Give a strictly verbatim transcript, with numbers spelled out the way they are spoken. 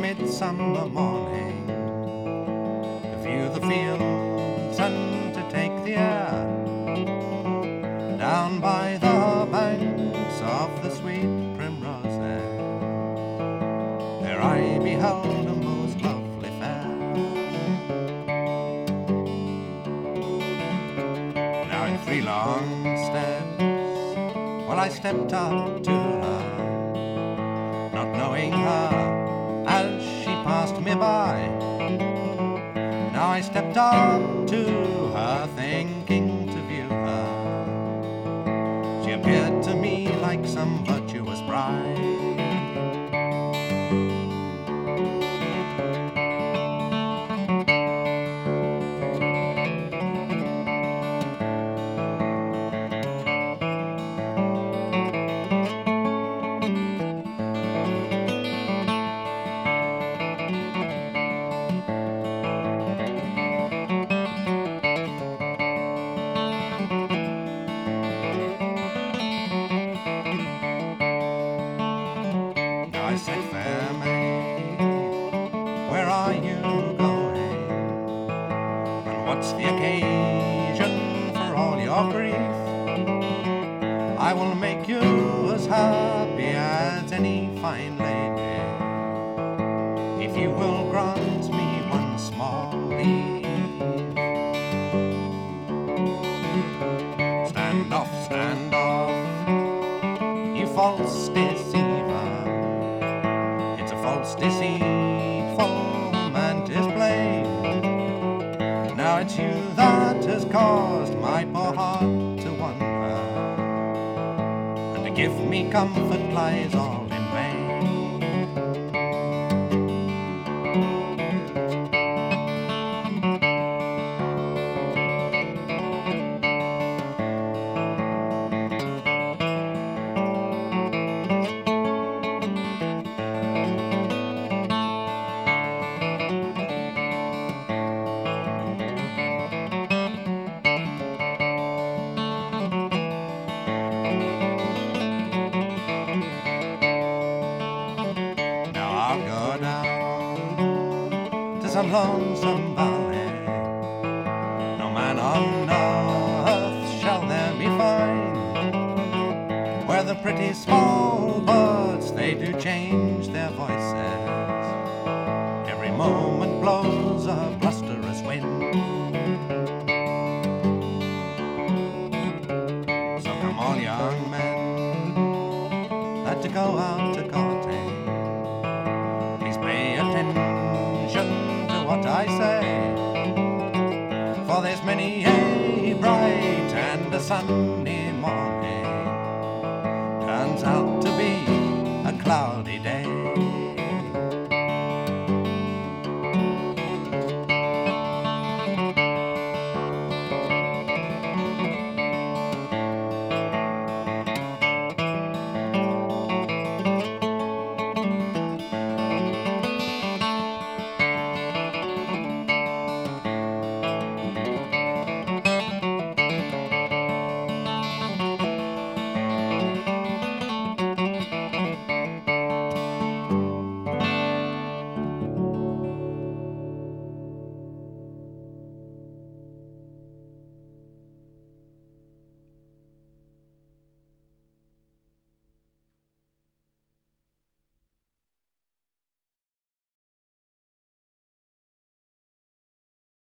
midsummer morning to view the fields and to take the air. Down by the banks of the sweet primrose there, there I beheld a most lovely fair. Now in three long steps, well, I stepped up to her, not knowing her as she passed me by. Now I stepped up to her, thinking to view her. She appeared to me like some virtuous bride. I said, fair maid, where are you going? And what's the occasion for all your grief? I will make you as happy as any fine lady, if you will grant me one small leave. Stand off, stand off, you false deceiver. False, deceitful man, 'tis plain. Now it's you that has caused my poor heart to wander, and to give me comfort lies all in vain. I'll go down to some lonesome valley. No man on earth shall there be find, where the pretty small birds, they do change their voices. Every moment blows a blusterous wind. So come all young men that to go out to courting, pay attention to what I say, for there's many a bright and a sunny